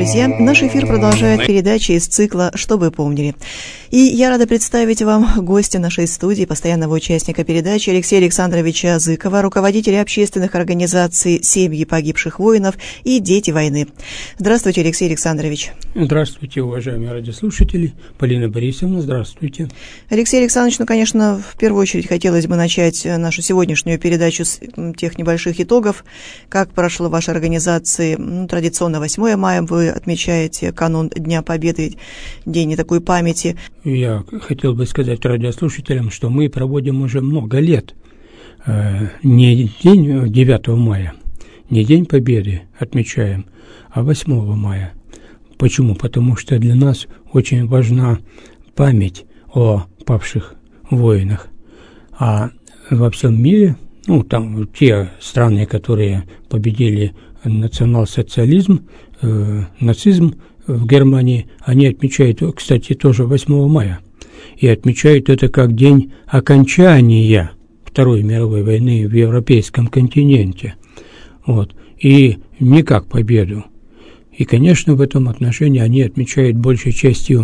друзья! Наш эфир продолжает передача из цикла «Что вы помнили?». И я рада представить вам гостя нашей студии, постоянного участника передачи Алексея Александровича Зыкова, руководителя общественных организаций «Семьи погибших воинов» и «Дети войны». Здравствуйте, Алексей Александрович. Здравствуйте, уважаемые радиослушатели. Полина Борисовна, здравствуйте. Алексей Александрович, конечно, в первую очередь хотелось бы начать нашу сегодняшнюю передачу с тех небольших итогов. Как прошло в вашей организации? Традиционно 8 мая вы отмечаете канун Дня Победы, день такой памяти. Я хотел бы сказать радиослушателям, что мы проводим уже много лет не день 9 мая, не День Победы отмечаем, а 8 мая. Почему? Потому что для нас очень важна память о павших воинах. А во всем мире, там те страны, которые победили национал-социализм, нацизм в Германии, они отмечают, кстати, тоже 8 мая. И отмечают это как день окончания Второй мировой войны в европейском континенте. И не как победу. И, конечно, в этом отношении они отмечают большей частью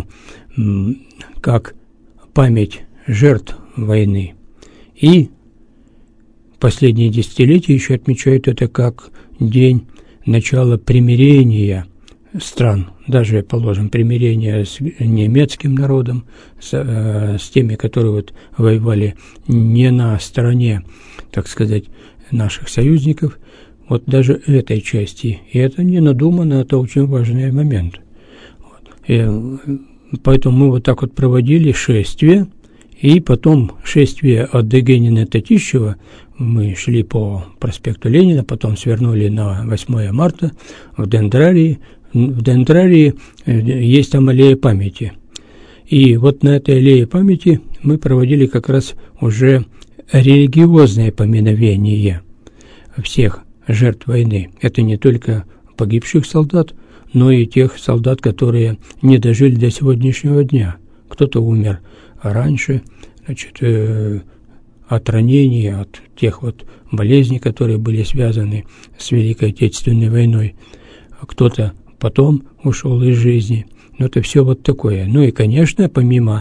как память жертв войны. И последние десятилетия еще отмечают это как день начала примирения стран, даже, положим, примирения с немецким народом, с теми, которые воевали не на стороне, так сказать, наших союзников, даже этой части. И это не надуманно, это очень важный момент. И поэтому мы так проводили шествие, и потом шествие от Дегенина Татищева мы шли по проспекту Ленина, потом свернули на 8 марта в Дендрарии. В Дендрарии есть там аллея памяти. И на этой аллее памяти мы проводили как раз уже религиозное поминовение всех жертв войны. Это не только погибших солдат, но и тех солдат, которые не дожили до сегодняшнего дня. Кто-то умер раньше, от ранений, от тех болезней, которые были связаны с Великой Отечественной войной. Кто-то потом ушел из жизни. Но это все такое. И, конечно, помимо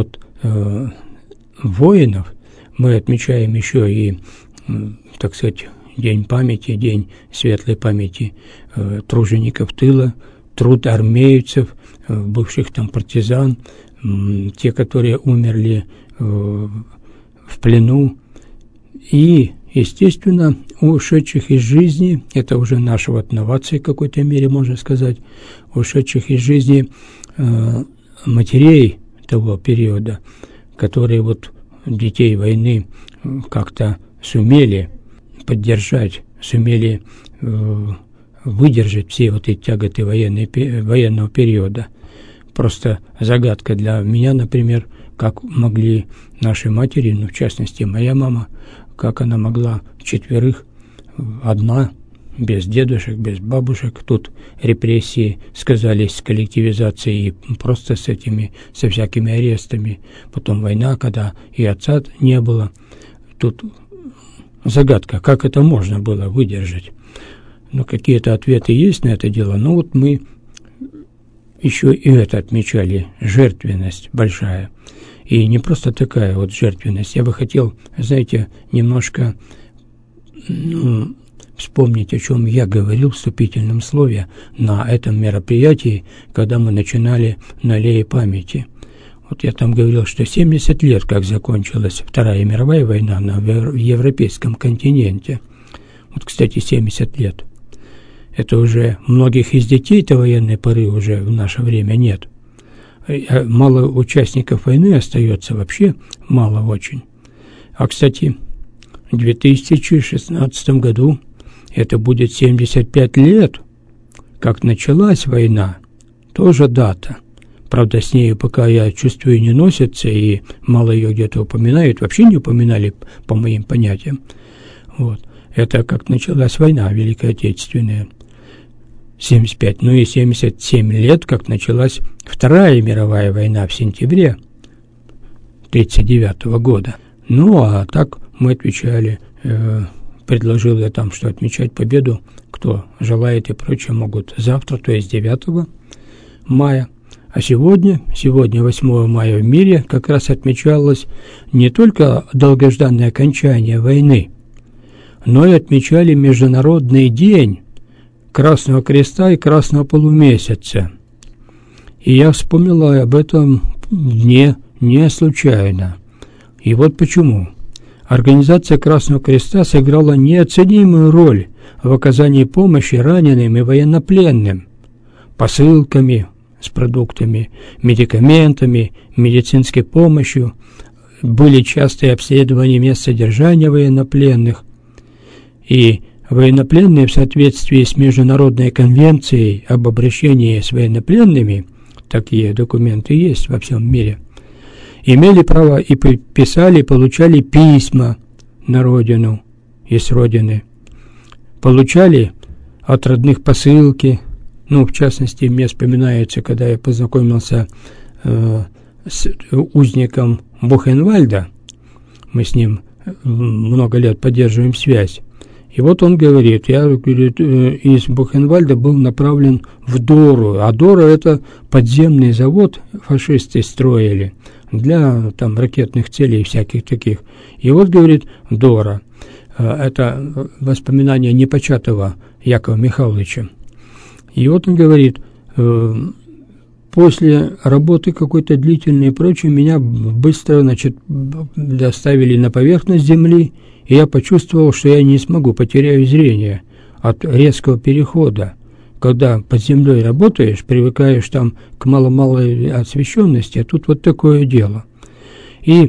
воинов, мы отмечаем еще и, так сказать, День памяти, День светлой памяти тружеников тыла, труд армейцев, бывших партизан, те, которые умерли в плену, и, естественно, ушедших из жизни, это уже наша новация в какой-то мере, можно сказать, ушедших из жизни матерей того периода, которые детей войны как-то сумели поддержать, сумели выдержать все эти тяготы военного периода. Просто загадка для меня, например, как могли наши матери, в частности, моя мама, как она могла 4 одна, без дедушек, без бабушек. Тут репрессии сказались с коллективизацией и просто со всякими арестами. Потом война, когда и отца не было. Тут загадка, как это можно было выдержать. Какие-то ответы есть на это дело, но мы еще и это отмечали, жертвенность большая. И не просто такая жертвенность. Я бы хотел, знаете, немножко вспомнить, о чем я говорил в вступительном слове на этом мероприятии, когда мы начинали на аллее памяти. Я там говорил, что 70 лет, как закончилась Вторая мировая война в европейском континенте. Кстати, 70 лет. Это уже многих из детей-то военной поры уже в наше время нет. Мало участников войны остается, вообще мало очень. А, кстати, в 2016 году это будет 75 лет, как началась война. Тоже дата. Правда, с ней пока, я чувствую, не носится, и мало ее где-то упоминают, вообще не упоминали, по моим понятиям. Это как началась война Великая Отечественная. 75, и 77 лет, как началась Вторая мировая война в сентябре 1939 года. А так мы отвечали предложил я там, что отмечать победу, кто желает и прочее, могут завтра, то есть 9 мая. А сегодня, 8 мая в мире, как раз отмечалось не только долгожданное окончание войны, но и отмечали Международный день Красного Креста и Красного Полумесяца. И я вспомнил об этом дне не случайно. И вот почему. Организация Красного Креста сыграла неоценимую роль в оказании помощи раненым и военнопленным посылками с продуктами, медикаментами, медицинской помощью. Были частые обследования мест содержания военнопленных. И военнопленные в соответствии с Международной конвенцией об обращении с военнопленными, такие документы есть во всем мире, имели право и писали, получали письма на родину и с родины. Получали от родных посылки. В частности, мне вспоминается, когда я познакомился с узником Бухенвальда, мы с ним много лет поддерживаем связь, и вот он говорит, я, говорит, из Бухенвальда был направлен в Дору, а Дора — это подземный завод, фашисты строили для там ракетных целей и всяких таких. И вот, говорит, Дора, это воспоминание непочатого Якова Михайловича. И вот он говорит, после работы какой-то длительной и прочее, меня быстро, доставили на поверхность земли, и я почувствовал, что я не смогу, потеряю зрение от резкого перехода. Когда под землей работаешь, привыкаешь там к малой освещенности, а тут вот такое дело. И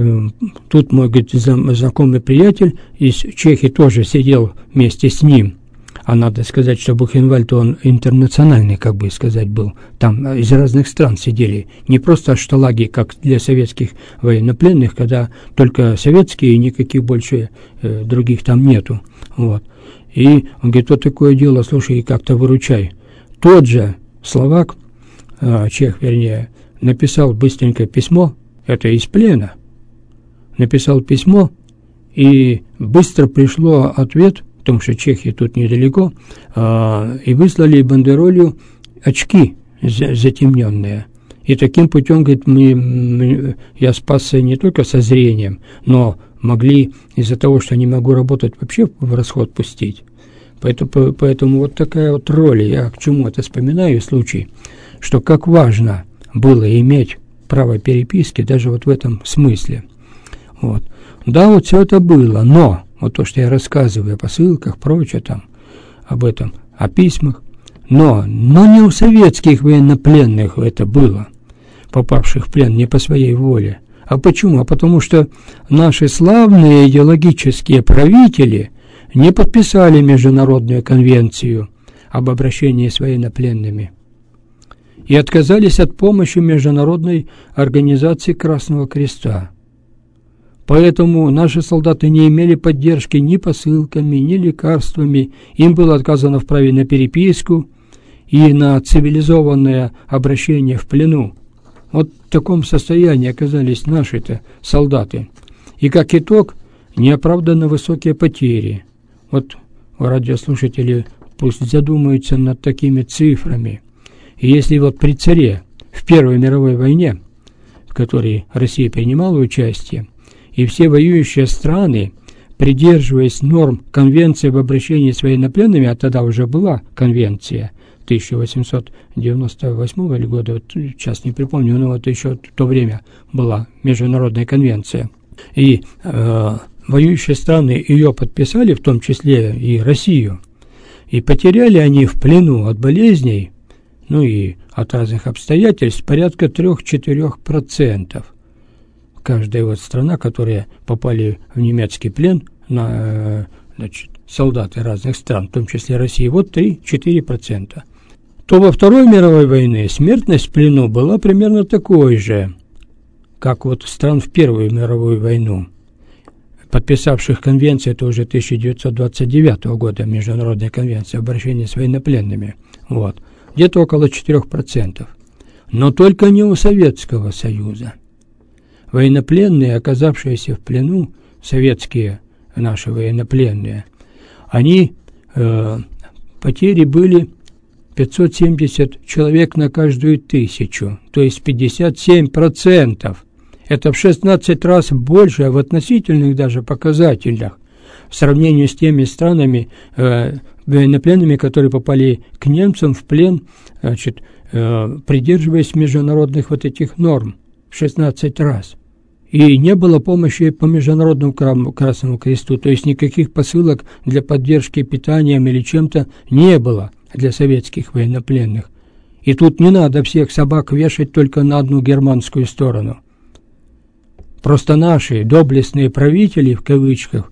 тут мой, говорит, знакомый приятель из Чехии тоже сидел вместе с ним. А надо сказать, что Бухенвальд, он интернациональный, как бы сказать, был. Там из разных стран сидели. Не просто шталаги, как для советских военнопленных, когда только советские и никаких больше других там нету. Вот. И он говорит, вот такое дело, слушай, как-то выручай. Тот же словак, чех вернее, написал быстренько письмо, это из плена, написал письмо, и быстро пришло ответ, потому что Чехия тут недалеко, и выслали бандеролью очки затемненные. И таким путем, говорит, я спасся не только со зрением, но могли из-за того, что не могу работать, вообще в расход пустить. Поэтому вот такая вот роль. Я к чему это вспоминаю случай, что как важно было иметь право переписки даже вот в этом смысле. Вот. Да, вот все это было, но вот то, что я рассказываю о посылках, прочее там, об этом, о письмах, но не у советских военнопленных это было, попавших в плен не по своей воле. А почему? А потому что наши славные идеологические правители не подписали Международную конвенцию об обращении с военнопленными и отказались от помощи Международной организации Красного Креста. Поэтому наши солдаты не имели поддержки ни посылками, ни лекарствами, им было отказано в праве на переписку и на цивилизованное обращение в плену. Вот в таком состоянии оказались наши-то солдаты. И как итог, неоправданно высокие потери. Вот радиослушатели пусть задумаются над такими цифрами. И если вот при царе в Первой мировой войне, в которой Россия принимала участие, и все воюющие страны, придерживаясь норм Конвенции об обращении с военнопленными, а тогда уже была конвенция 1898 года, вот сейчас не припомню, но вот еще в то время была международная конвенция. И воюющие страны ее подписали, в том числе и Россию, и потеряли они в плену от болезней, и от разных обстоятельств порядка 3-4%. Каждая вот страна, которые попали в немецкий плен, солдаты разных стран, в том числе России, вот 3-4%. То во Второй мировой войне смертность в плену была примерно такой же, как вот стран в Первую мировую войну, подписавших конвенцию, это уже 1929 года, Международная конвенция об обращении с военнопленными, вот, где-то около 4%. Но только не у Советского Союза. Военнопленные, оказавшиеся в плену, советские наши военнопленные, они, потери были 570 человек на каждую 1000, то есть 57%. Это в 16 раз больше в относительных даже показателях в сравнении с теми странами, военнопленными, которые попали к немцам в плен, значит, придерживаясь международных вот этих норм в 16 раз. И не было помощи по Международному Красному Кресту, то есть никаких посылок для поддержки питанием или чем-то не было для советских военнопленных. И тут не надо всех собак вешать только на одну германскую сторону. Просто наши доблестные правители, в кавычках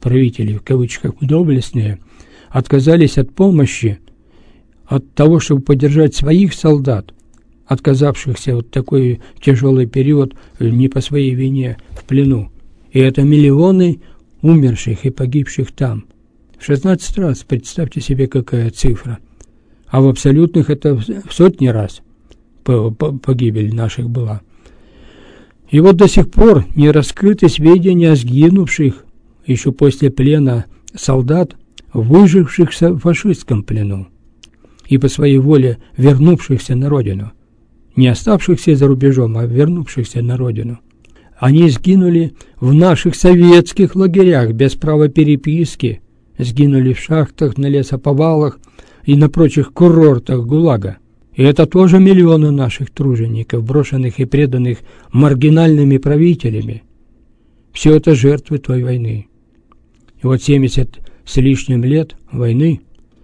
доблестные, отказались от помощи, от того, чтобы поддержать своих солдат, отказавшихся вот такой тяжелый период не по своей вине в плену. И это миллионы умерших и погибших там. В 16 раз, представьте себе, какая цифра. А в абсолютных это в сотни раз погибель наших была. И вот до сих пор не раскрыты сведения о сгинувших еще после плена солдат, выжившихся в фашистском плену и по своей воле вернувшихся на родину. Не оставшихся за рубежом, а вернувшихся на родину. Они сгинули в наших советских лагерях без права переписки, сгинули в шахтах, на лесоповалах и на прочих курортах ГУЛАГа. И это тоже миллионы наших тружеников, брошенных и преданных маргинальными правителями. Все это жертвы той войны. И вот 70 с лишним лет войны,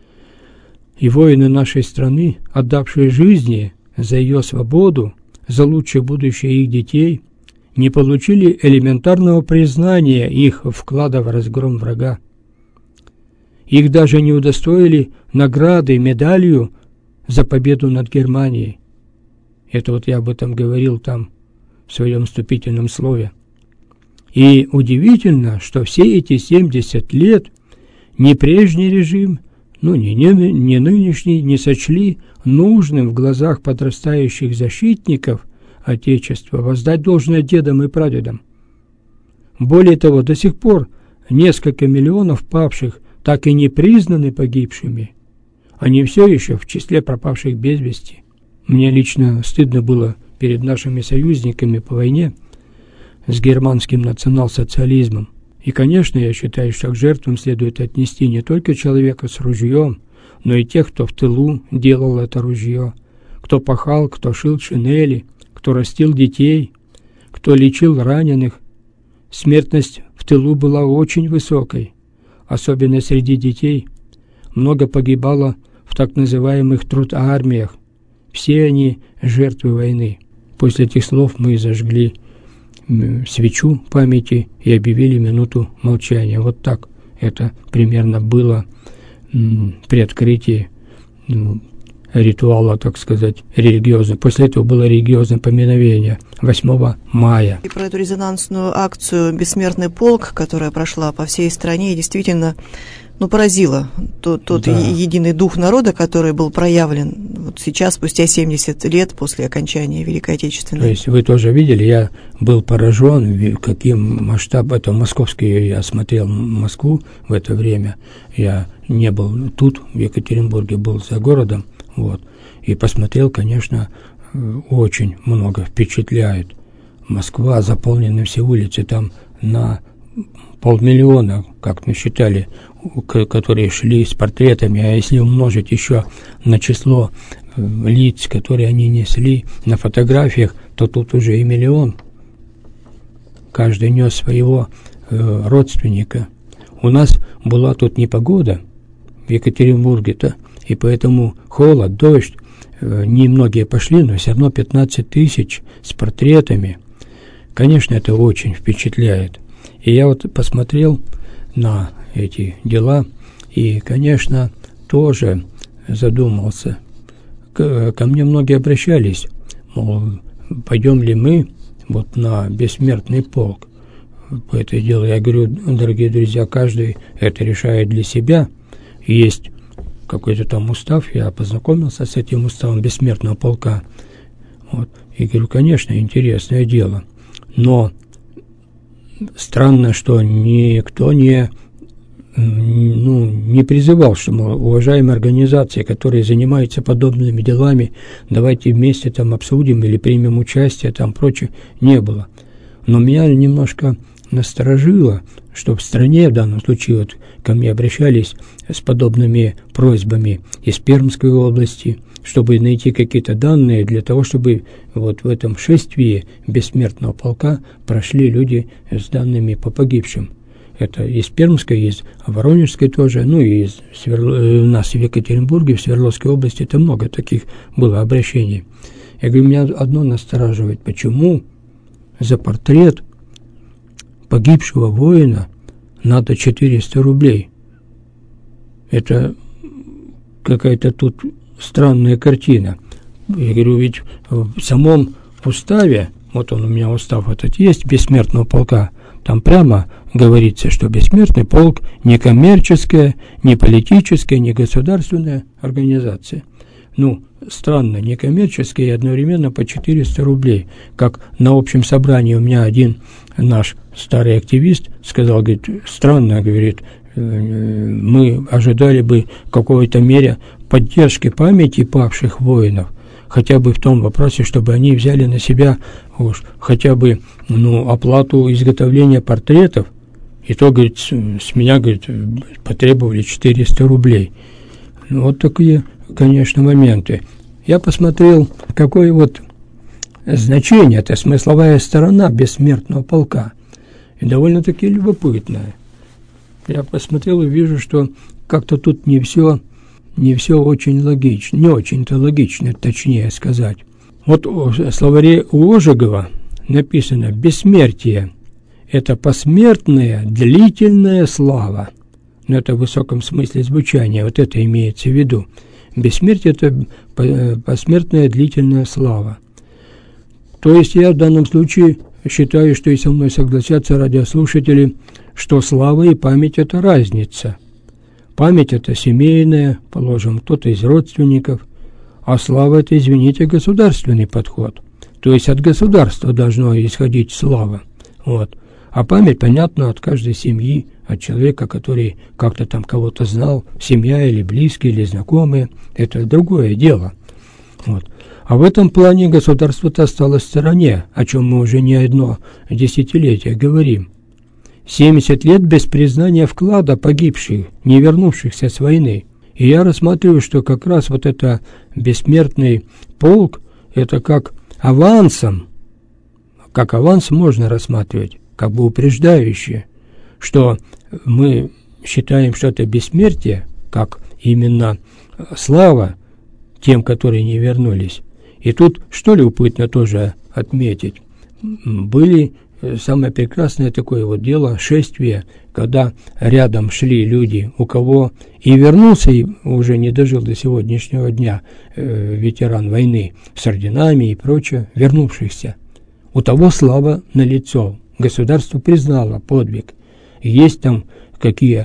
и воины нашей страны, отдавшие жизни за ее свободу, за лучшее будущее их детей, не получили элементарного признания их вклада в разгром врага. Их даже не удостоили награды, медалью за победу над Германией. Это вот я об этом говорил там в своем вступительном слове. И удивительно, что все эти 70 лет ни прежний режим, ни нынешний не сочли нужным в глазах подрастающих защитников Отечества воздать должное дедам и прадедам. Более того, до сих пор несколько миллионов павших так и не признаны погибшими. Они все еще в числе пропавших без вести. Мне лично стыдно было перед нашими союзниками по войне с германским национал-социализмом. И, конечно, я считаю, что к жертвам следует отнести не только человека с ружьем, но и тех, кто в тылу делал это ружье, кто пахал, кто шил шинели, кто растил детей, кто лечил раненых. Смертность в тылу была очень высокой, особенно среди детей. Много погибало в так называемых трудармиях. Все они жертвы войны. После этих слов мы зажгли свечу памяти и объявили минуту молчания. Вот так это примерно было при открытии ритуала, так сказать, религиозного. После этого было религиозное поминовение 8 мая. И про эту резонансную акцию «Бессмертный полк», которая прошла по всей стране, действительно поразило тот единый дух народа, который был проявлен вот сейчас, спустя 70 лет после окончания Великой Отечественной. То есть вы тоже видели, я был поражен, каким масштабом, это московский, я смотрел Москву в это время, я не был тут, в Екатеринбурге, был за городом, вот, и посмотрел, конечно, очень много впечатляет. Москва, заполнены все улицы, там на 500 000, как мы считали, которые шли с портретами, а если умножить еще на число лиц, которые они несли на фотографиях, то тут уже и 1 000 000. Каждый нес своего родственника. У нас была тут непогода в Екатеринбурге-то, и поэтому холод, дождь, немногие пошли, но все равно 15 000 с портретами. Конечно, это очень впечатляет. И я вот посмотрел на эти дела и, конечно, тоже задумался. Ко мне многие обращались, мол, пойдем ли мы вот на бессмертный полк по этой делу. Я говорю, дорогие друзья, каждый это решает для себя. Есть какой-то там устав, я познакомился с этим уставом бессмертного полка. Вот. И говорю, конечно, интересное дело, но странно, что никто не призывал, что, мол, уважаемые организации, которые занимаются подобными делами, давайте вместе там обсудим или примем участие, там прочее, не было. Но меня немножко насторожило, что в стране, в данном случае, вот ко мне обращались с подобными просьбами из Пермской области, чтобы найти какие-то данные для того, чтобы вот в этом шествии бессмертного полка прошли люди с данными по погибшим. Это из Пермской, из Воронежской тоже, ну и у нас в Екатеринбурге, в Свердловской области, это много таких было обращений. Я говорю, меня одно настораживает, почему за портрет погибшего воина надо 400 рублей. Это какая-то тут странная картина. Я говорю, ведь в самом уставе, вот он у меня устав этот есть, бессмертного полка, там прямо говорится, что бессмертный полк не коммерческая, не политическая, не государственная организация. Ну, странно, не коммерческая и одновременно по 400 рублей. Как на общем собрании у меня один наш старый активист сказал, говорит, странно, говорит, мы ожидали бы в какой-то мере поддержки памяти павших воинов, хотя бы в том вопросе, чтобы они взяли на себя уж хотя бы оплату изготовления портретов, и то, говорит, с меня, говорит, потребовали 400 рублей. Вот такие, конечно, моменты. Я посмотрел, какое вот значение, это смысловая сторона бессмертного полка, и довольно-таки любопытная. Я посмотрел и вижу, что как-то тут не все очень логично, не очень-то логично, точнее сказать. Вот в словаре Ожегова написано «бессмертие – это посмертная длительная слава». Но это в высоком смысле звучания, вот это имеется в виду. Бессмертие – это посмертная длительная слава. То есть я в данном случае считаю, что и со мной согласятся радиослушатели, что слава и память – это разница. Память – это семейная, положим, кто-то из родственников, а слава – это, извините, государственный подход. То есть от государства должно исходить слава. Вот. А память, понятно, от каждой семьи, от человека, который как-то там кого-то знал, семья или близкие, или знакомые – это другое дело. Вот. А в этом плане государство-то осталось в стороне, о чем мы уже не одно десятилетие говорим. 70 лет без признания вклада погибших, не вернувшихся с войны. И я рассматриваю, что как раз вот это бессмертный полк, это как авансом, как аванс можно рассматривать, как бы упреждающее, что мы считаем, что это бессмертие, как именно слава тем, которые не вернулись. И тут, что любопытно тоже отметить, были самое прекрасное такое вот дело, шествие, когда рядом шли люди, у кого и вернулся, и уже не дожил до сегодняшнего дня ветеран войны с орденами и прочее, вернувшихся. У того слава налицо. Государство признало подвиг. Есть там какие,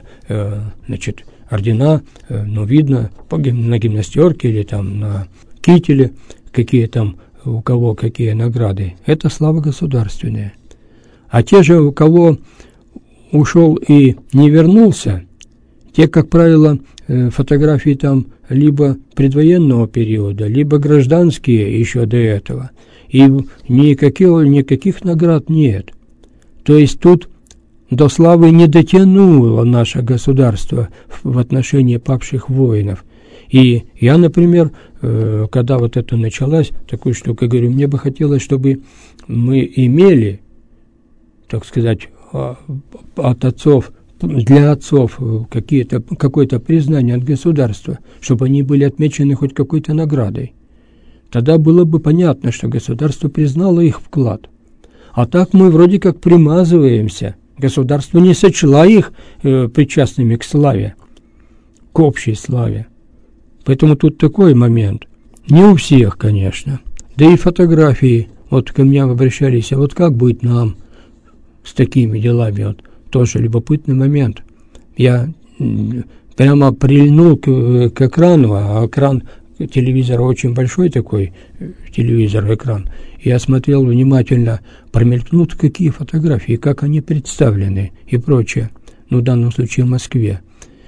ордена, видно, на гимнастерке или там на кителе, какие там, у кого какие награды. Это слава государственная. А те же, у кого ушел и не вернулся, те, как правило, фотографии там либо предвоенного периода, либо гражданские еще до этого. И никаких наград нет. То есть тут до славы не дотянуло наше государство в отношении павших воинов. И я, например, когда вот это началось, такую штуку, говорю, мне бы хотелось, чтобы мы имели, так сказать, от отцов, для отцов какое-то признание от государства, чтобы они были отмечены хоть какой-то наградой. Тогда было бы понятно, что государство признало их вклад. А так мы вроде как примазываемся. Государство не сочло их причастными к славе, к общей славе. Поэтому тут такой момент. Не у всех, конечно. Да и фотографии, вот ко мне обращались, а вот как быть нам с такими делами? Вот тоже любопытный момент. Я прямо прильнул к экрану, а экран телевизора очень большой такой, телевизор, экран, я смотрел внимательно, промелькнут какие фотографии, как они представлены и прочее, в данном случае в Москве.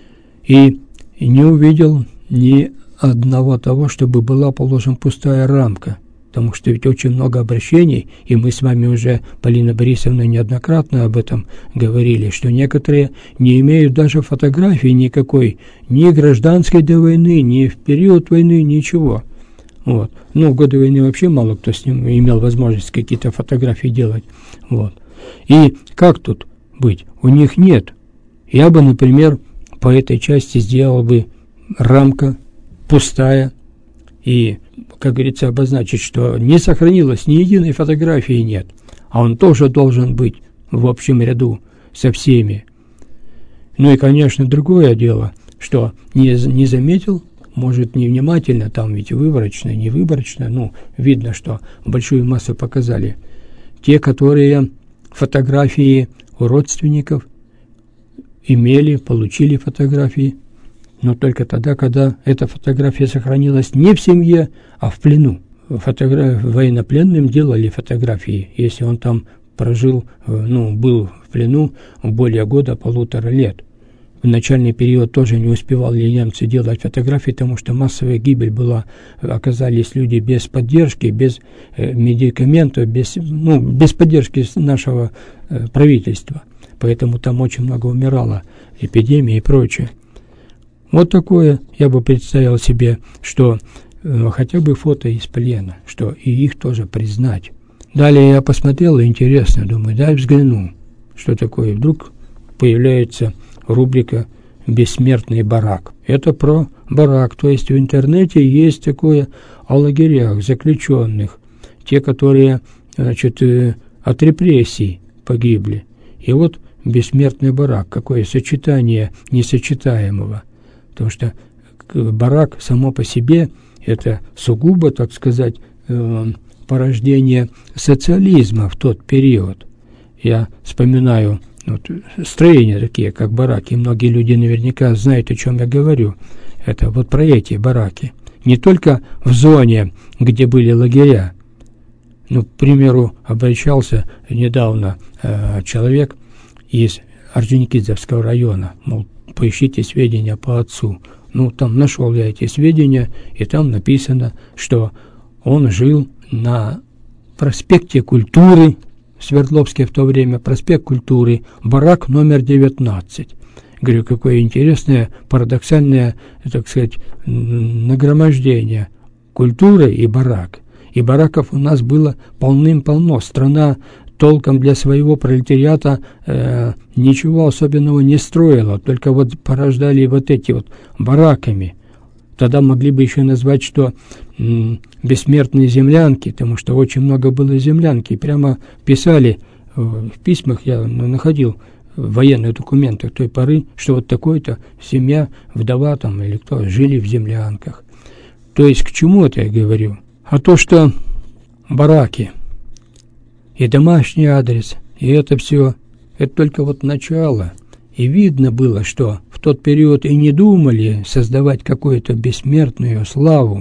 И не увидел ни одного того, чтобы была, положим, пустая рамка. Потому что ведь очень много обращений, и мы с вами уже, Полина Борисовна, неоднократно об этом говорили, что некоторые не имеют даже фотографии никакой, ни гражданской до войны, ни в период войны, ничего. Вот. В годы войны вообще мало кто с ним имел возможность какие-то фотографии делать. Вот. И как тут быть? У них нет. Я бы, например, по этой части сделал бы рамка пустая, и, как говорится, обозначить, что не сохранилось, ни единой фотографии нет, а он тоже должен быть в общем ряду со всеми. И, конечно, другое дело, что не заметил, может, невнимательно, там ведь выборочно, не выборочно, видно, что большую массу показали. Те, которые фотографии у родственников имели, получили фотографии, но только тогда, когда эта фотография сохранилась не в семье, а в плену. Военнопленным делали фотографии, если он там прожил, был в плену более года, 1,5 лет. В начальный период тоже не успевали немцы делать фотографии, потому что массовая гибель была, оказались люди без поддержки, без медикаментов, без поддержки нашего правительства. Поэтому там очень много умирало, эпидемии и прочее. Вот такое я бы представил себе, что хотя бы фото из плена, что и их тоже признать. Далее я посмотрел, интересно, думаю, дай взгляну, что такое. Вдруг появляется рубрика «Бессмертный барак». Это про барак, то есть в интернете есть такое о лагерях заключенных, те, которые, от репрессий погибли. И вот «Бессмертный барак», какое сочетание несочетаемого. Потому что барак само по себе – это сугубо, так сказать, порождение социализма в тот период. Я вспоминаю строения такие, как бараки. Многие люди наверняка знают, о чем я говорю. Это вот про эти бараки. Не только в зоне, где были лагеря. К примеру, обращался недавно человек из Орджоникидзевского района, мол, поищите сведения по отцу. Там нашел я эти сведения, и там написано, что он жил на проспекте Культуры, в Свердловске в то время, проспект Культуры, барак номер 19. Говорю, какое интересное, парадоксальное, так сказать, нагромождение. Культура и барак. И бараков у нас было полным-полно. Страна толком для своего пролетариата ничего особенного не строила, только порождали эти бараками. Тогда могли бы еще назвать, что бессмертные землянки, потому что очень много было землянки. Прямо писали в письмах, я находил в военных документах той поры, что вот такой-то семья, вдова там или кто, жили в землянках. То есть к чему это я говорю? А то, что бараки и домашний адрес, и это все, это только начало. И видно было, что в тот период и не думали создавать какую-то бессмертную славу,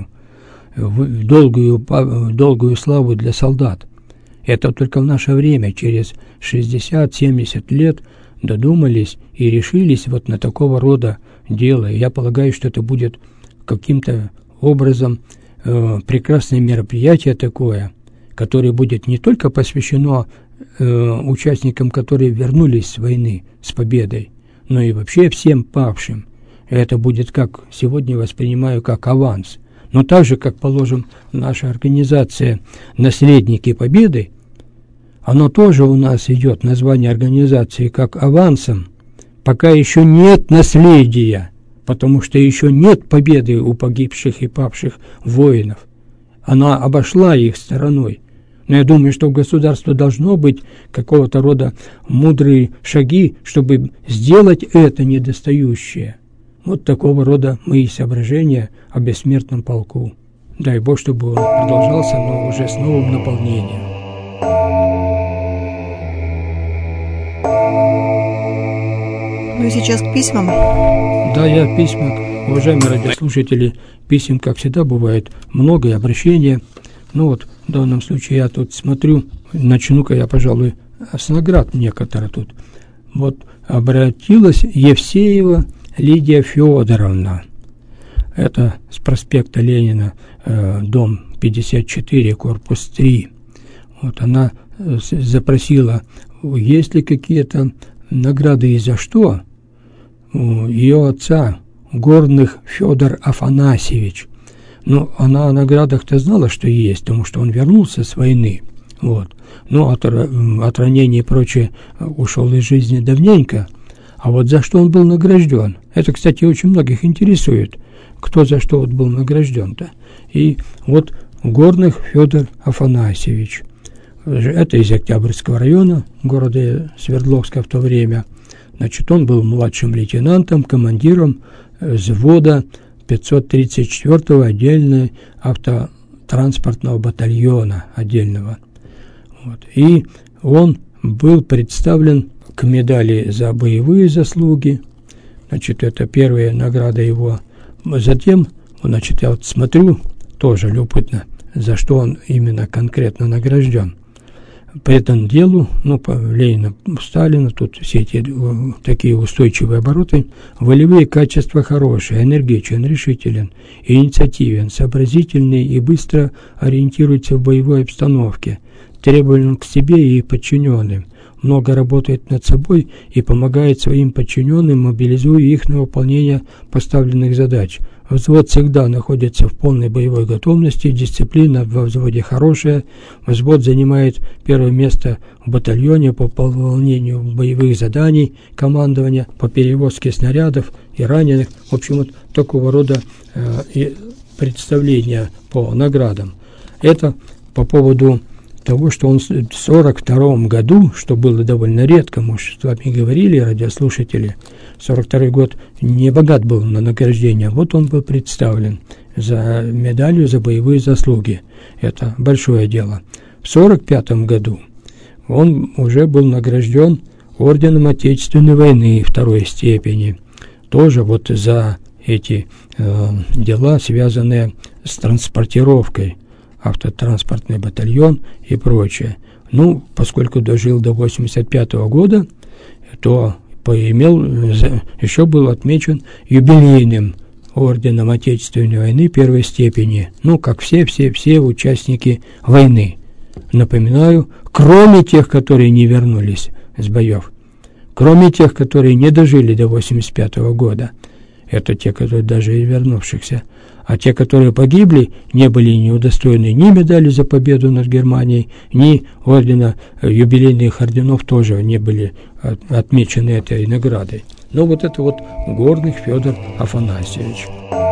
долгую славу для солдат. Это только в наше время, через 60-70 лет, додумались и решились на такого рода дело. И я полагаю, что это будет каким-то образом прекрасное мероприятие такое, которое будет не только посвящено участникам, которые вернулись с войны с победой, но и вообще всем павшим. Это будет, как сегодня воспринимаю, как аванс. Но так же, как, положим, наша организация «Наследники Победы», оно тоже у нас идет, название организации, как авансом, пока еще нет наследия, потому что еще нет победы у погибших и павших воинов. Она обошла их стороной. Но я думаю, что у государства должно быть какого-то рода мудрые шаги, чтобы сделать это недостающее. Вот такого рода мои соображения о бессмертном полку. Дай Бог, чтобы он продолжался, но уже с новым наполнением. Ну и сейчас к письмам. Да, я письма Уважаемые радиослушатели, писем, как всегда, бывает много, и обращения. Ну вот, в данном случае я тут смотрю, начну-ка я, пожалуй, с наград некоторых тут. Вот обратилась Евсеева Лидия Федоровна. Это с проспекта Ленина, дом 54, корпус 3. Вот она запросила, есть ли какие-то награды и за что. У ее отца Горных Федор Афанасьевич. Ну, она о наградах-то знала, что есть, потому что он вернулся с войны. Вот. Ну, от ранений и прочее ушел из жизни давненько. А вот за что он был награжден? Это, кстати, очень многих интересует, кто за что вот был награжден-то. И вот Горных Федор Афанасьевич. Это из Октябрьского района, города Свердловска в то время. Значит, он был младшим лейтенантом, командиром взвода 534-го отдельного автотранспортного батальона отдельного. Вот. И он был представлен к медали за боевые заслуги. Значит, это первая награда его. Затем, значит, я вот смотрю, тоже любопытно, за что он именно конкретно награжден. По этому делу, ну, по Ленина, Сталина, тут все эти такие устойчивые обороты, волевые качества хорошие, энергичен, решителен, инициативен, сообразительный и быстро ориентируется в боевой обстановке, требователен к себе и подчиненным, много работает над собой и помогает своим подчиненным, мобилизуя их на выполнение поставленных задач. Взвод всегда находится в полной боевой готовности, дисциплина во взводе хорошая, взвод занимает первое место в батальоне по выполнению боевых заданий, командования, по перевозке снарядов и раненых. В общем, вот такого рода представления по наградам. Это по поводу того, что он в 1942 году, что было довольно редко, мы с вами говорили, радиослушатели, 1942 год не богат был на награждение, вот он был представлен за медалью за боевые заслуги. Это большое дело. В 1945 году он уже был награжден орденом Отечественной войны второй степени, тоже вот за эти дела, связанные с транспортировкой, автотранспортный батальон и прочее. Ну, поскольку дожил до 1985 года, то еще был отмечен юбилейным орденом Отечественной войны первой степени. Ну, как все участники войны. Напоминаю, кроме тех, которые не вернулись с боев, кроме тех, которые не дожили до 1985 года, это те, которые даже и вернувшихся, а те, которые погибли, не были не удостоены ни медали за победу над Германией, ни ордена, юбилейных орденов тоже не были отмечены этой наградой. Но вот это вот Горных Федор Афанасьевич.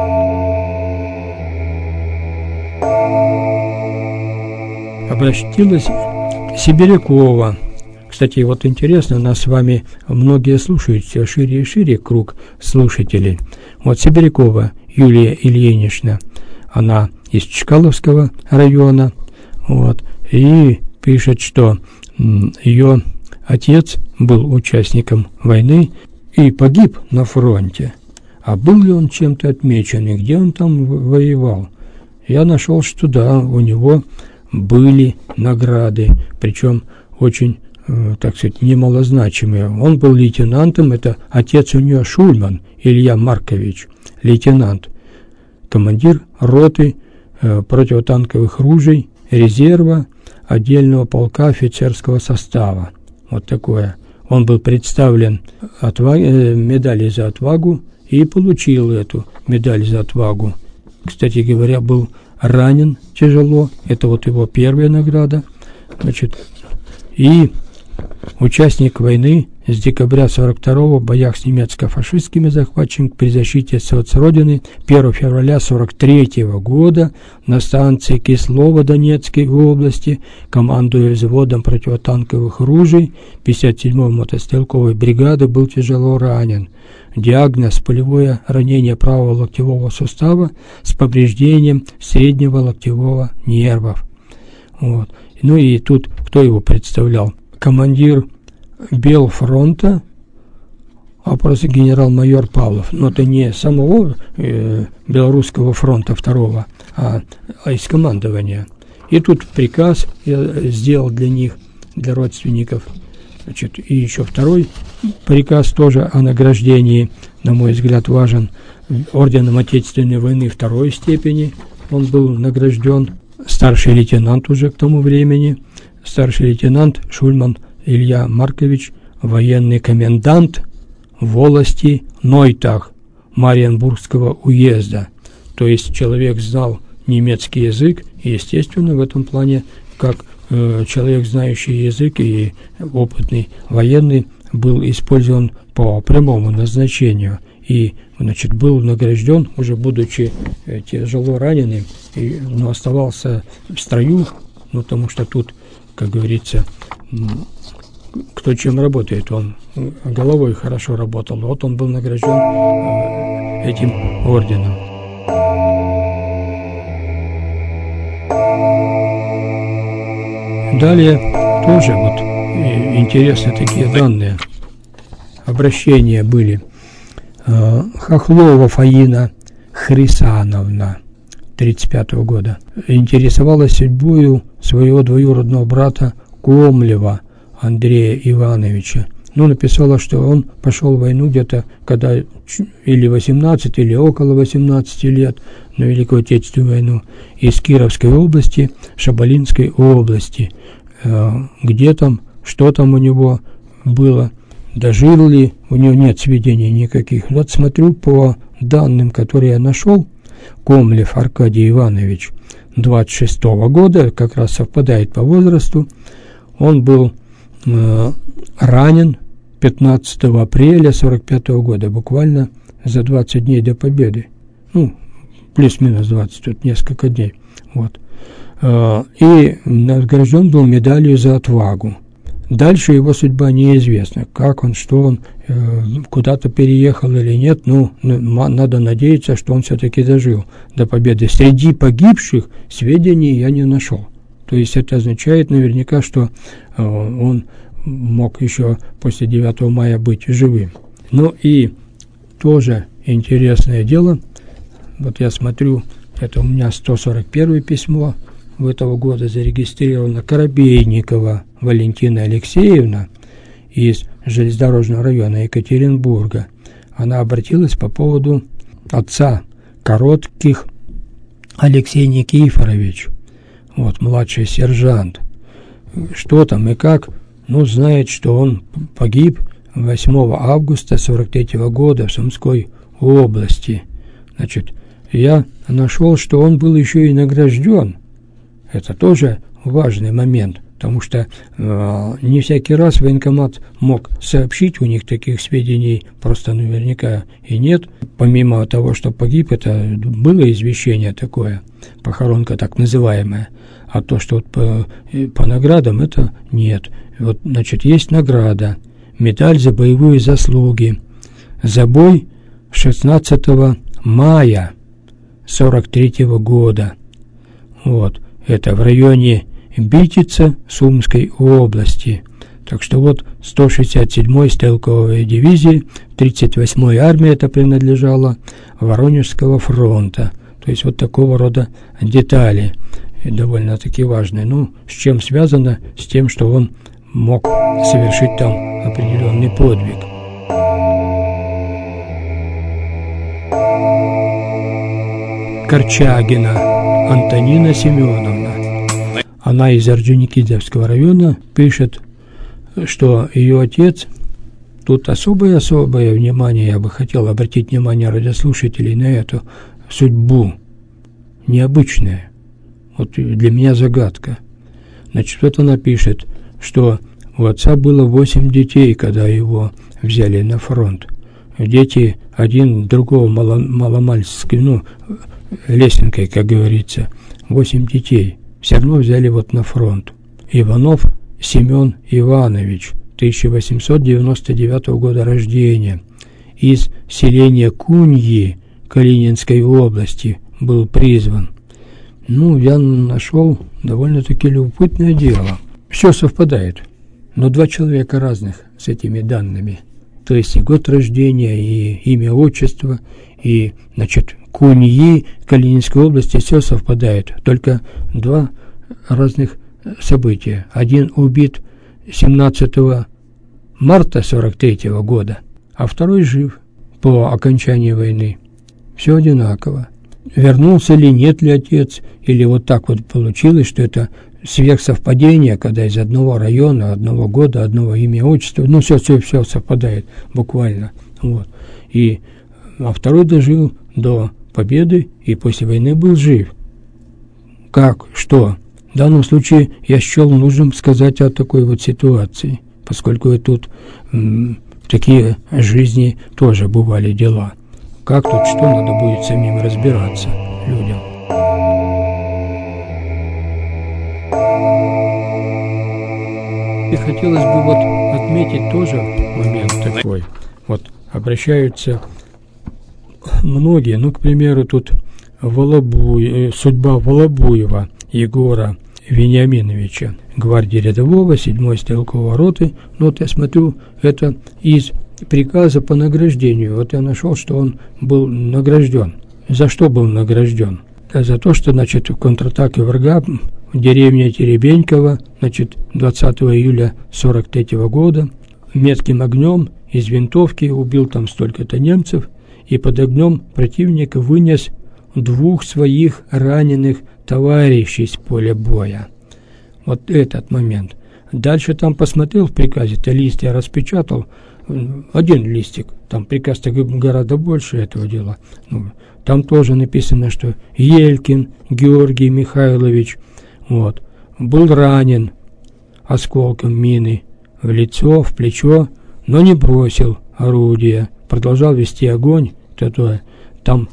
Обратилась Сибирякова. Кстати, вот интересно, нас с вами многие слушают, все шире и шире круг слушателей. Вот Сибирякова Юлия Ильинична, она из Чкаловского района, вот, и пишет, что ее отец был участником войны и погиб на фронте. А был ли он чем-то отмечен, и где он там воевал? Я нашел, что да, у него были награды, причем очень, так сказать, немалозначимые. Он был лейтенантом, это отец у нее Шульман Илья Маркович, лейтенант, командир роты противотанковых ружей, резерва, отдельного полка офицерского состава. Вот такое. Он был представлен медалью за отвагу и получил эту медаль за отвагу. Кстати говоря, был ранен тяжело. Это вот его первая награда. Значит, и участник войны с декабря 1942 в боях с немецко-фашистскими захватчиками при защите соцродины 1 февраля 1943 года на станции Кислово Донецкой области, командуя взводом противотанковых ружей 57-й мотострелковой бригады, был тяжело ранен. Диагноз: пулевое ранение правого локтевого сустава с повреждением среднего локтевого нервов. Вот. Ну и тут кто его представлял? Командир Белфронта а просто генерал-майор Павлов. Но это не самого Белорусского фронта 2-го, а из командования. И тут приказ я сделал для них, для родственников. Значит, и еще второй приказ тоже о награждении, на мой взгляд, важен. Орденом Отечественной войны 2-й степени он был награжден. Старший лейтенант уже к тому времени. Старший лейтенант Шульман Илья Маркович, военный комендант волости Нойтах Мариенбургского уезда. То есть человек знал немецкий язык, и, естественно, в этом плане, как человек, знающий язык и опытный военный, был использован по прямому назначению. И, значит, был награжден, уже будучи тяжело раненым, но оставался в строю, потому что тут, как говорится, кто чем работает, он головой хорошо работал. Вот он был награжден этим орденом. Далее тоже вот интересные такие данные. Обращения были. Хохлова Фаина Хрисановна, 1935 года, интересовалась судьбою своего двоюродного брата Комлева Андрея Ивановича. Написала, что он пошел в войну где-то, когда или 18, или около 18 лет, на Великую Отечественную войну, из Кировской области, Шабалинской области. Где там, что там у него было, дожил ли, у него нет сведений никаких. Вот смотрю по данным, которые я нашел. Комлев Аркадий Иванович, 26-го года, как раз совпадает по возрасту. Он был ранен 15 апреля 1945 года, буквально за 20 дней до победы. Плюс-минус 20, тут несколько дней. Вот. И награжден был медалью за отвагу. Дальше его судьба неизвестна. Как он, что он, куда-то переехал или нет. Надо надеяться, что он все-таки дожил до победы. Среди погибших сведений я не нашел. То есть это означает наверняка, что он мог еще после 9 мая быть живым. И тоже интересное дело. Вот я смотрю, это у меня 141 письмо в этого года зарегистрировано. Коробейникова Валентина Алексеевна из железнодорожного района Екатеринбурга. Она обратилась по поводу отца Коротких Алексей Никифорович. Вот, младший сержант. Что там и как? Знает, что он погиб 8 августа 1943 года в Сумской области. Значит, я нашел, что он был еще и награжден. Это тоже важный момент, потому что не всякий раз военкомат мог сообщить, у них таких сведений просто наверняка и нет. Помимо того, что погиб, это было извещение такое, похоронка так называемая, а то, что вот по наградам, это нет. Вот, значит, есть награда, медаль за боевые заслуги, за бой 16 мая 1943 года. Вот. Это в районе Битица Сумской области. Так что вот 167-й стрелковой дивизии, 38-й армии это принадлежало, Воронежского фронта. То есть вот такого рода детали довольно-таки важные. С чем связано? С тем, что он мог совершить там определенный подвиг. Корчагина Антонина Семеновна. Она из Орджоникидзевского района, пишет, что ее отец, тут особое внимание, я бы хотел обратить внимание радиослушателей на эту судьбу, необычная. Вот для меня загадка. Значит, вот она пишет, что у отца было 8 детей, когда его взяли на фронт. Дети один другого маломальски, лесенкой, как говорится, 8 детей. Все равно взяли вот на фронт. Иванов Семен Иванович, 1899 года рождения, из селения Куньи Калининской области был призван. Я нашел довольно-таки любопытное дело. Все совпадает, но 2 человека разных с этими данными. то есть и год рождения, и имя, отчество, и, значит, Куньи Калининской области, все совпадает. Только два разных события. Один убит 17 марта 43 года, а второй жив по окончании войны. Все одинаково. Вернулся ли, нет ли отец, или вот так вот получилось, что это сверхсовпадение, когда из одного района, одного года, одного имя, отчества, ну, все совпадает буквально. Вот. А второй дожил до победы и после войны был жив. Как? Что? В данном случае я счел нужным сказать о такой вот ситуации, поскольку и тут такие жизни тоже бывали дела. Как тут, что, надо будет самим разбираться людям. И хотелось бы вот отметить тоже момент такой. Вот обращаются многие, ну, к примеру, тут судьба Волобуева Егора Вениаминовича, гвардии рядового, 7-й стрелковой роты. Ну, вот я смотрю, это из приказа по награждению. Вот я нашел, что он был награжден. За что был награжден? За то, что, значит, в контратаке врага в деревне Теребеньково, значит, 20 июля 43 года метким огнем из винтовки убил там столько-то немцев и под огнем противника вынес 2 своих раненых товарищей с поля боя. Вот этот момент. Дальше там посмотрел в приказе-то лист, я распечатал, один листик, там приказ-то гораздо больше этого дела. Ну, там тоже написано, что Елькин Георгий Михайлович вот, был ранен осколком мины в лицо, в плечо, но не бросил орудие, продолжал вести огонь. Там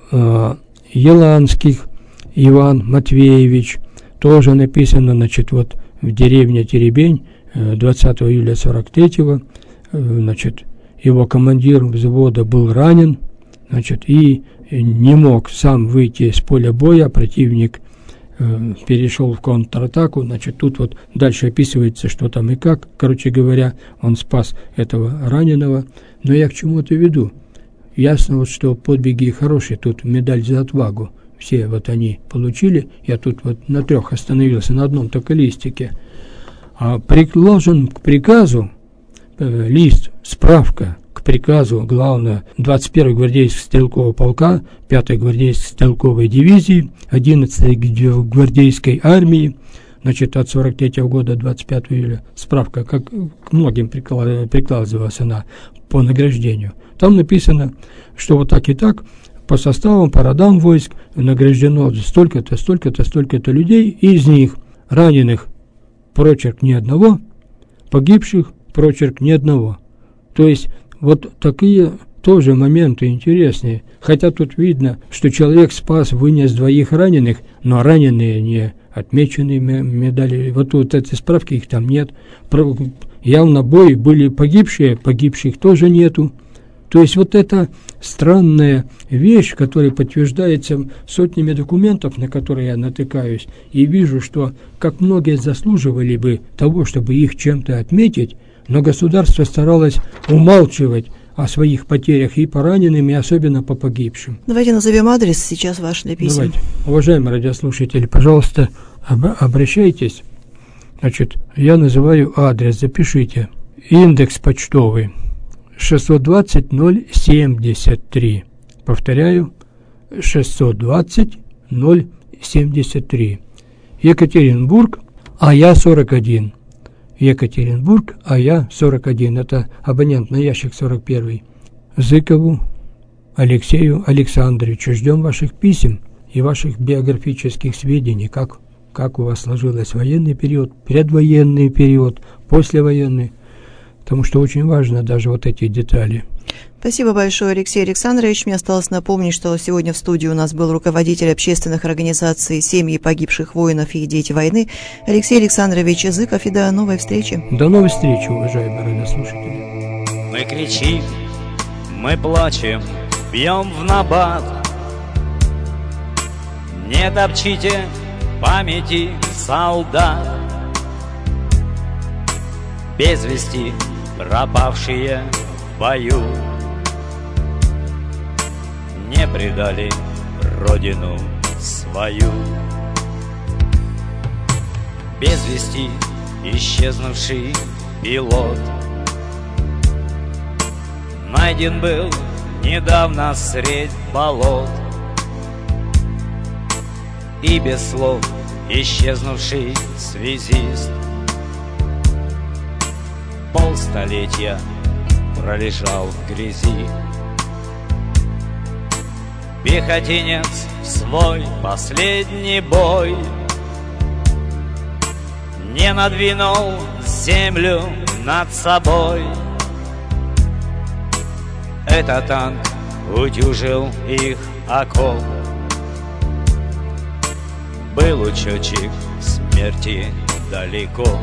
Еланских Иван Матвеевич, тоже написано, значит, вот в деревне Теребень 20 июля 43-го, значит, его командир взвода был ранен, значит, и не мог сам выйти с поля боя, противник перешел в контратаку, значит, тут вот дальше описывается, что там и как, короче говоря, он спас этого раненого, но я к чему-то веду. Ясно, вот, что подвиги хорошие, тут медаль за отвагу, все вот они получили, я тут вот на 3 остановился, на одном только листике, а приложен к приказу лист, справка к приказу главного 21-й гвардейского стрелкового полка, 5-й гвардейской стрелковой дивизии, 11-й гвардейской армии, значит, от 43 года 25 июля, справка, как к многим прикладывалась она по награждению. Там написано, что вот так и так по составам, по родам войск награждено столько-то, столько-то, столько-то людей, и из них раненых прочерк ни одного, погибших прочерк ни одного. То есть вот такие тоже моменты интересные. Хотя тут видно, что человек спас, вынес 2 раненых, но раненые не отмечены медали. Вот эти справки, их там нет. Явно бой были погибшие, погибших тоже нету. То есть вот эта странная вещь, которая подтверждается сотнями документов, на которые я натыкаюсь, и вижу, что как многие заслуживали бы того, чтобы их чем-то отметить, но государство старалось умалчивать о своих потерях и по раненым, и особенно по погибшим. Давайте назовем адрес сейчас ваш для писем. Давайте. Уважаемые радиослушатели, пожалуйста, обращайтесь. Значит, я называю адрес, запишите. Индекс почтовый 620-073. Повторяю, 620-073. Екатеринбург, а я 41. Екатеринбург, а я 41. Это абонентный ящик 41. Зыкову Алексею Александровичу. Ждем ваших писем и ваших биографических сведений, как у вас сложилось военный период, предвоенный период, послевоенный. Потому что очень важно даже вот эти детали. Спасибо большое, Алексей Александрович. Мне осталось напомнить, что сегодня в студии у нас был руководитель общественных организаций «Семьи погибших воинов и дети войны» Алексей Александрович Зыков. И до новой встречи. До новой встречи, уважаемые радиослушатели. Мы кричим, мы плачем, бьем в набат. Не топчите памяти солдат. Без вести пропавшие в бою, не предали родину свою. Без вести исчезнувший пилот найден был недавно средь болот, и без слов исчезнувший связист полстолетия пролежал в грязи. Пехотинец в свой последний бой не надвинул землю над собой. Этот танк утюжил их окоп. Был учетчик смерти далеко.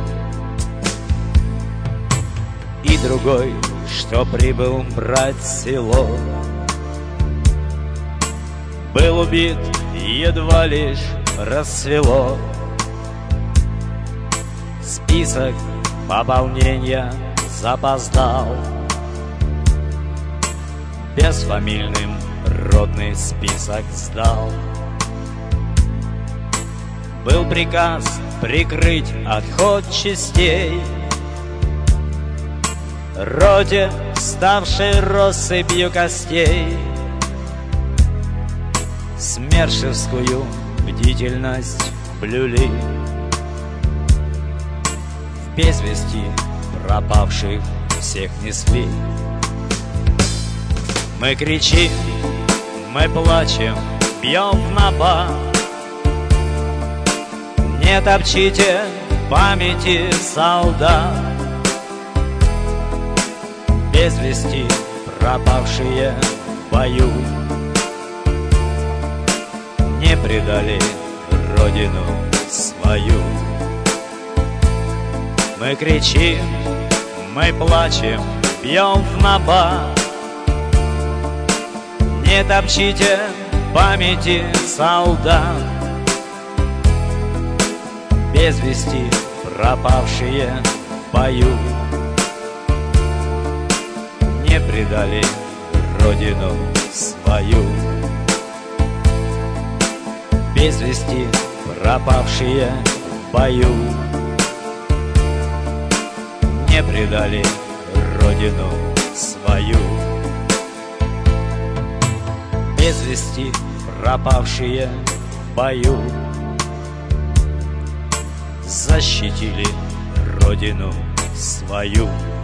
И другой, что прибыл брать село, был убит, едва лишь рассвело. Список пополнения запоздал, безфамильным ротный список сдал. Был приказ прикрыть отход частей роте, ставшей россыпью костей. Смершевскую бдительность блюли, в без вести пропавших всех несли. Мы кричим, мы плачем, бьем в набат. Не топчите памяти солдат, без вести пропавшие в бою, не предали родину свою. Мы кричим, мы плачем, бьем в набат. Не топчите памяти солдат, без вести пропавшие в бою, не предали родину свою. Без вести пропавшие в бою, не предали родину свою. Без вести пропавшие в бою защитили родину свою.